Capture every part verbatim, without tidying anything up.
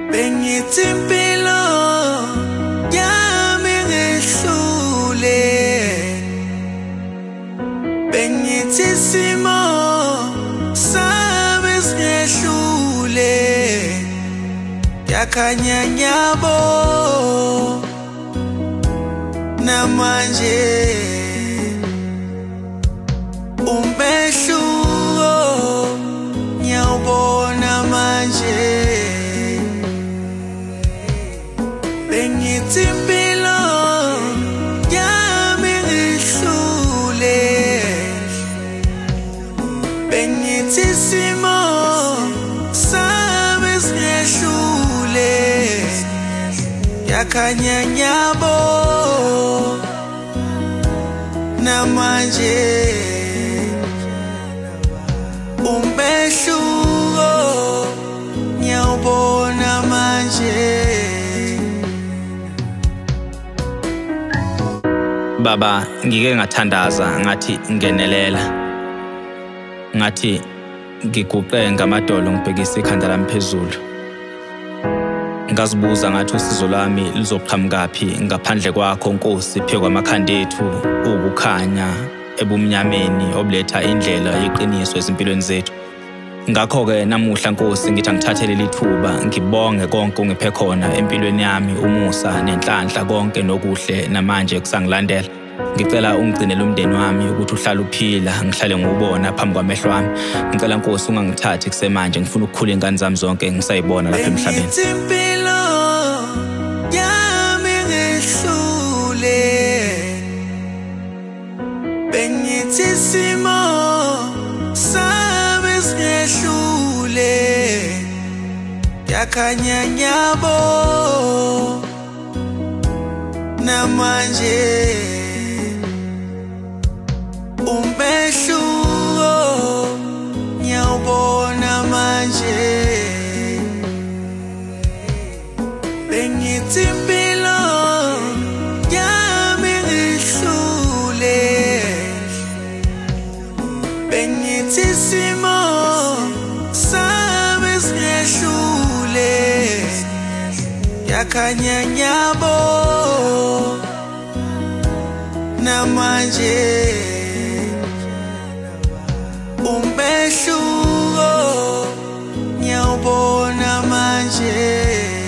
Bengithi impilo yami ngehlule, bengithi isimo sami singehlule, yakhanya nyabo namanje umbehluko ngiyawubona manje. Bengithi impilo yami ngehlule, bengithi isimo sami singehlule, yakhanya nyabo namanje umbehluko ngiyawubona manje. Baba, ngike ngathandaza ngathi ngenelela, ngathi ngiguqe ngamadolo ngibhekisa ikhanda lami phezulu. Ngazibuza ngathi usizo lwami lizoqhamukaphi ngaphandle kwakho Nkosi, phezu kwamakhanda ethu ukukhanya ebumnyameni obuletha indlela yeqiniso ezimpilweni zethu. Ngakho-ke namuhla Nkosi ngithi angithathele lithuba ngibonge konke ungiphe khona empilweni yami, umusa nenhlanhla konke nokuhle namanje kusangilandela. Ngicela ungigcinele umndeni wami ukuthi uhlale uphila, ngihlale ngubona phambi kwamehlo wami. Ngicela Nkosi ungangithathi kusemanje, ngifuna ukukhula ingane zami zonke ngisayibona lapha emhlabeni. Impilo yami ngehlule, bengithi isimo sami singehlule, yakhanya nyabo namanje umbehluko ngiyawubona manje. Bengithi impilo yami ngehlule, bengithi isimo sami singehlule, yakhanya nyabo namanje umbehluko ngiyawubona manje.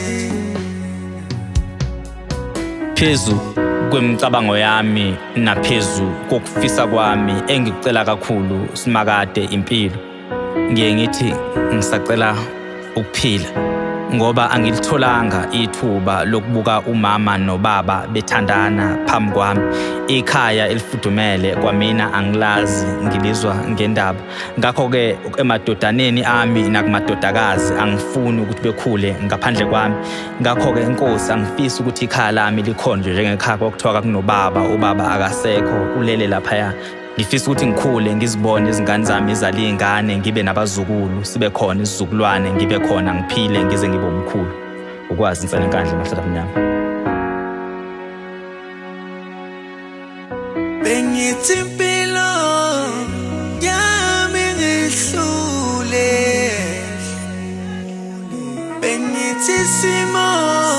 Phezu kwemicabango yami naphezu kokufisa kwami engikucela kakhulu simakade impilo, ngiye ngithi ngisacela ukuphila ngoba angilitholanga ithuba lokubuka umama nobaba bethandana phambi kwami. Ikhaya elifudumele kwamina angilazi, ngilizwa ngendaba. Ngakho-ke emadodaneni ami nakumadodakazi angifuni ukuthi bekhule ngaphandle kwami. Ngakho-ke Nkosi angifisi ukuthi ikhaya lami likhonjwe njengekhaya kwakuthiwa kunobaba, ubaba akasekho ulele laphaya. Ngifisa ukuthi ngikhule ngizibone izingane zami izaliyingane, ngibe nabazukulu, sibe khona isizukulwane, ngibe khona ngiphile ngize ngibe umkhulu. Ukwazi insana enkandla mahlala mnyama. Bengithi impilo yami ngehlule, bengithi isimo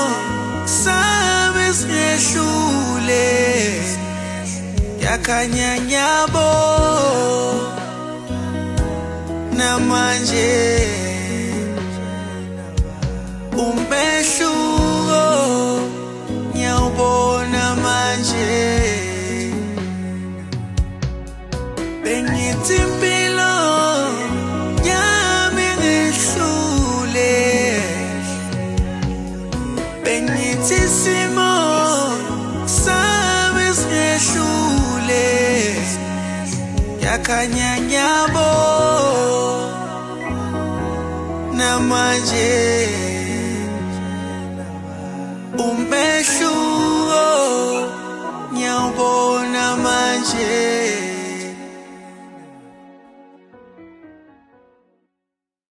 sami singehlule, yakhanya nyabo namanje umbehluko ngiyawubona manje. Bengithi impilo yami ngehlule, bengithi isimo sami singehlule, yakhanya nyabo namanje umbehluko